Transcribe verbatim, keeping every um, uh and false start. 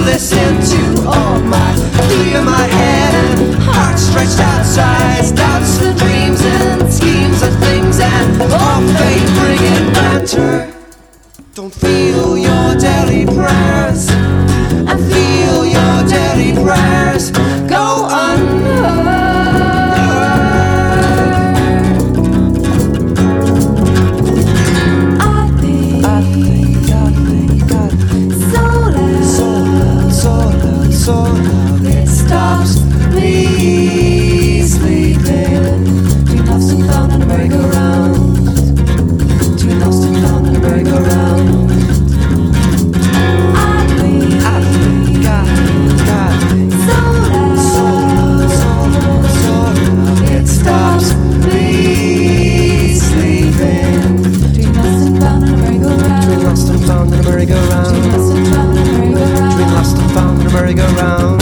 listen to all my fear, my head and heart stretched out sides, doubts and dreams and schemes of things and all fate bringing banter. Don't feel your daily prayers and feel your daily prayers go unheard. I think, I think, I think, I think so loud, so loud, so loud, so loud it stops me sleeping. Too lost and found in a merry-go-round. Too lost and found in a merry-go-round. Merry-go-round. Between lost and found in a merry-go-round.